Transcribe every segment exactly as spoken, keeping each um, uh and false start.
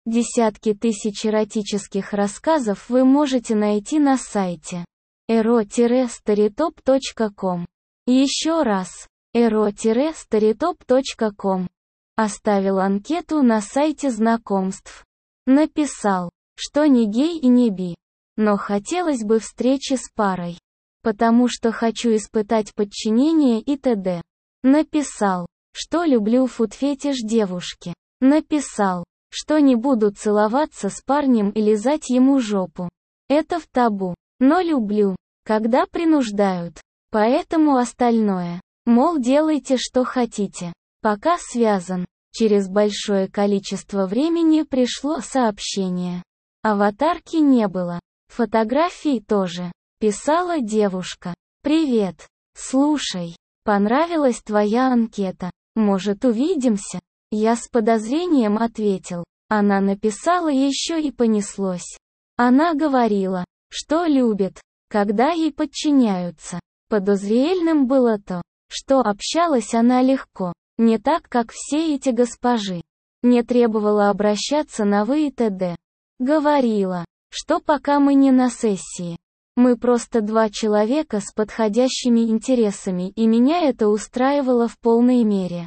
Десятки тысяч эротических рассказов вы можете найти на сайте эро старитоп точка ком. Еще раз, эро старитоп точка ком. Оставил анкету на сайте знакомств. Написал, что не гей и не би, но хотелось бы встречи с парой, потому что хочу испытать подчинение и т.д. Написал, что люблю фуд-фетиш девушки. Написал, что не буду целоваться с парнем и лизать ему жопу. Это в табу. Но люблю, когда принуждают. Поэтому остальное, мол, делайте что хотите. Пока связан. Через большое количество времени пришло сообщение. Аватарки не было. Фотографий тоже. Писала девушка. Привет. Слушай, понравилась твоя анкета. Может, увидимся? Я с подозрением ответил. Она написала еще и понеслось. Она говорила, что любит, когда ей подчиняются. Подозрительным было то, что общалась она легко, не так, как все эти госпожи. Не требовала обращаться на «вы» и т.д. Говорила, что пока мы не на сессии. Мы просто два человека с подходящими интересами, и меня это устраивало в полной мере.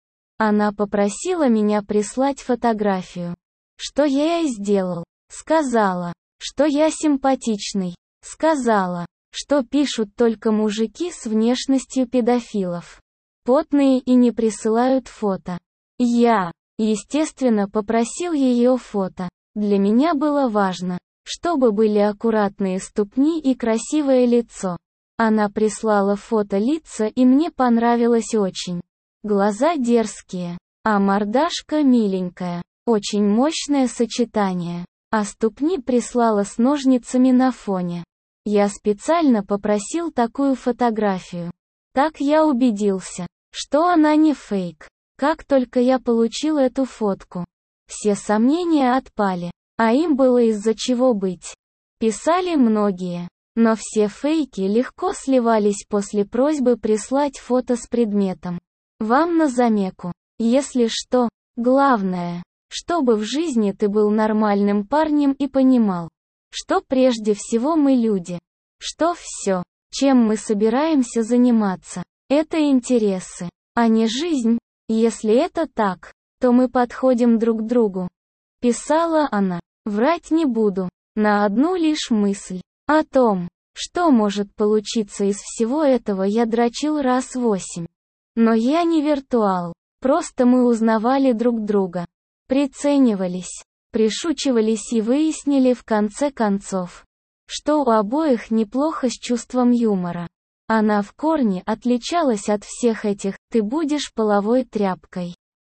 Она попросила меня прислать фотографию. Что я и сделал. Сказала, что я симпатичный. Сказала, что пишут только мужики с внешностью педофилов. Потные и не присылают фото. Я, естественно, попросил ее фото. Для меня было важно, чтобы были аккуратные ступни и красивое лицо. Она прислала фото лица, и мне понравилось очень. Глаза дерзкие, а мордашка миленькая. Очень мощное сочетание. А ступни прислала с ножницами на фоне. Я специально попросил такую фотографию. Так я убедился, что она не фейк. Как только я получил эту фотку, все сомнения отпали, а им было из-за чего быть. Писали многие, но все фейки легко сливались после просьбы прислать фото с предметом. Вам на заметку, если что, главное, чтобы в жизни ты был нормальным парнем и понимал, что прежде всего мы люди, что все, чем мы собираемся заниматься, это интересы, а не жизнь. Если это так, то мы подходим друг к другу. Писала она. Врать не буду, на одну лишь мысль о том, что может получиться из всего этого, я дрочил раз восемь. Но я не виртуал, просто мы узнавали друг друга, приценивались, пришучивались и выяснили в конце концов, что у обоих неплохо с чувством юмора. Она в корне отличалась от всех этих «ты будешь половой тряпкой»,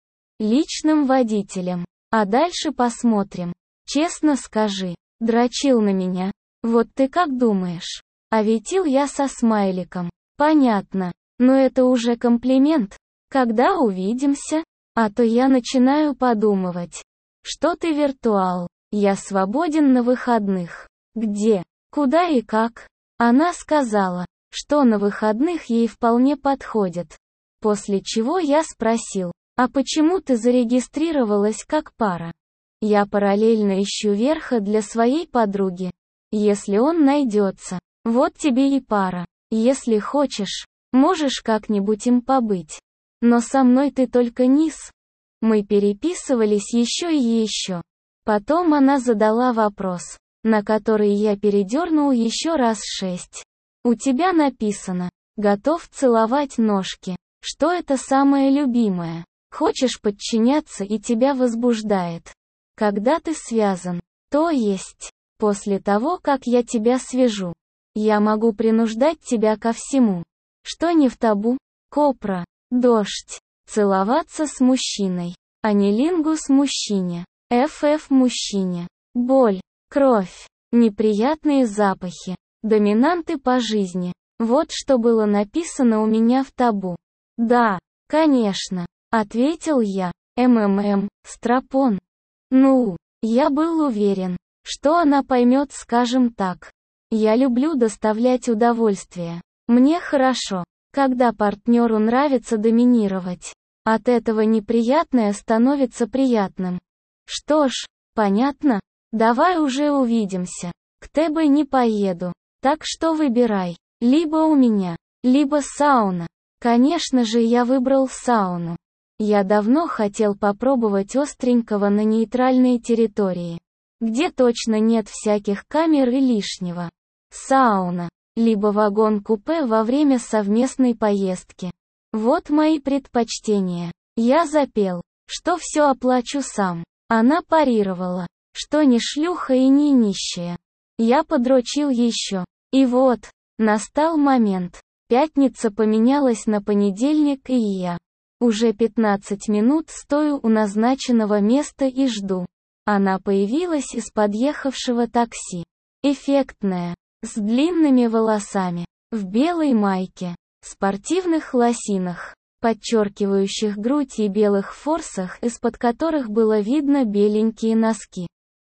личным водителем. А дальше посмотрим. Честно скажи, дрочил на меня? Вот ты как думаешь? А ветил я со смайликом. Понятно. Но это уже комплимент. Когда увидимся? А то я начинаю подумывать, что ты виртуал. Я свободен на выходных. Где? Куда и как? Она сказала, что на выходных ей вполне подходит. После чего я спросил, а почему ты зарегистрировалась как пара? Я параллельно ищу верха для своей подруги. Если он найдется, вот тебе и пара. Если хочешь, можешь как-нибудь им побыть. Но со мной ты только низ. Мы переписывались еще и еще. Потом она задала вопрос, на который я передернул еще раз шесть. У тебя написано, готов целовать ножки. Что это самое любимое? Хочешь подчиняться и тебя возбуждает. Когда ты связан, то есть, после того, как я тебя свяжу, я могу принуждать тебя ко всему, что не в табу, копра, дождь, целоваться с мужчиной, анилингус мужчине, ФФ мужчине, боль, кровь, неприятные запахи, доминанты по жизни. Вот что было написано у меня в табу. Да, конечно, ответил я, МММ, стропон. Ну, я был уверен, что она поймет, скажем так. Я люблю доставлять удовольствие. Мне хорошо, когда партнеру нравится доминировать. От этого неприятное становится приятным. Что ж, Понятно? Давай уже увидимся. К тебе не поеду. Так что выбирай. Либо у меня, либо сауна. Конечно же, я выбрал сауну. Я давно хотел попробовать остренького на нейтральной территории, где точно нет всяких камер и лишнего. Сауна. Либо вагон-купе во время совместной поездки. Вот мои предпочтения. Я запел, что все оплачу сам. Она парировала, что не шлюха и не нищая. Я подрочил еще. И вот, настал момент. Пятница поменялась на понедельник, и я уже пятнадцать минут стою у назначенного места и жду. Она появилась из подъехавшего такси. Эффектная, с длинными волосами, в белой майке, спортивных лосинах, подчеркивающих грудь и белых форсах, из-под которых было видно беленькие носки.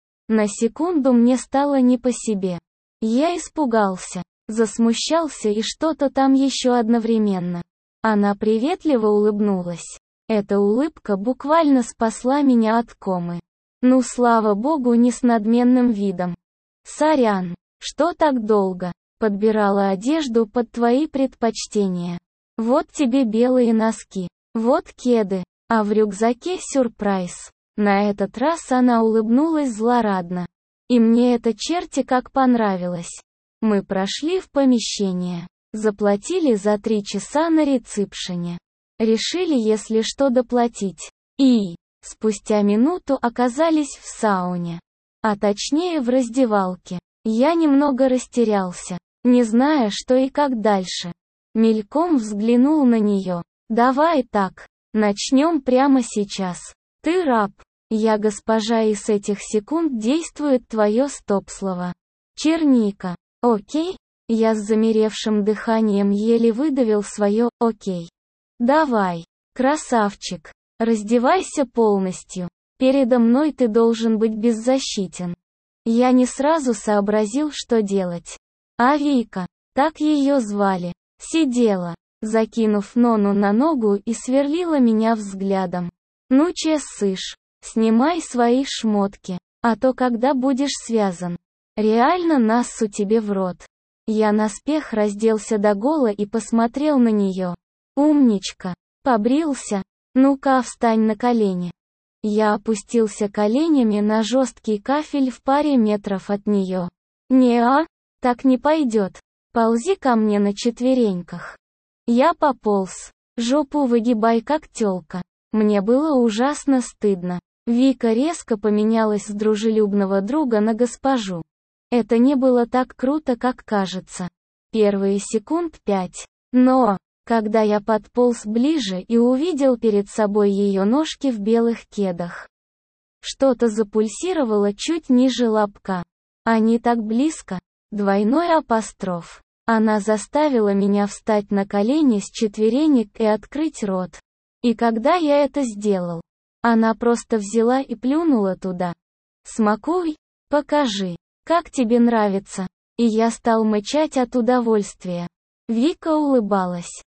На секунду мне стало не по себе. Я испугался, засмущался и что-то там еще одновременно. Она приветливо улыбнулась. Эта улыбка буквально спасла меня от комы. Ну, слава богу, не с надменным видом. Сорян, что так долго? Подбирала одежду под твои предпочтения. Вот тебе белые носки, вот кеды, а в рюкзаке сюрприз. На этот раз она улыбнулась злорадно. И мне это черти как понравилось. Мы прошли в помещение. Заплатили за три часа на ресепшене. Решили, если что, доплатить. И, спустя минуту оказались в сауне. А точнее в раздевалке. Я немного растерялся, не зная, что и как дальше. Мельком взглянул на нее. Давай так, начнем прямо сейчас. Ты раб. Я госпожа, и с этих секунд действует твое стоп-слово. Черника. Окей? Я с замеревшим дыханием еле выдавил свое «окей». Давай, красавчик, раздевайся полностью. Передо мной ты должен быть беззащитен. Я не сразу сообразил, что делать. А Вика, так ее звали, сидела, закинув нону на ногу и сверлила меня взглядом. Ну че ссышь, снимай свои шмотки, а то когда будешь связан, реально нассу тебе в рот. Я наспех разделся догола и посмотрел на нее. Умничка. Побрился? Ну-ка, встань на колени. Я опустился коленями на жесткий кафель в паре метров от нее. Не-а, так не пойдет. Ползи ко мне на четвереньках. Я пополз. Жопу выгибай как тёлка. Мне было ужасно стыдно. Вика резко поменялась с дружелюбного друга на госпожу. Это не было так круто, как кажется. Первые секунд пять. Но, когда я подполз ближе и увидел перед собой ее ножки в белых кедах, что-то запульсировало чуть ниже лобка. Они так близко. Двойной апостроф. Она заставила меня встать на колени с четверенек и открыть рот. И когда я это сделал, она просто взяла и плюнула туда. Смакуй, покажи. Как тебе нравится? И я стал мычать от удовольствия. Вика улыбалась.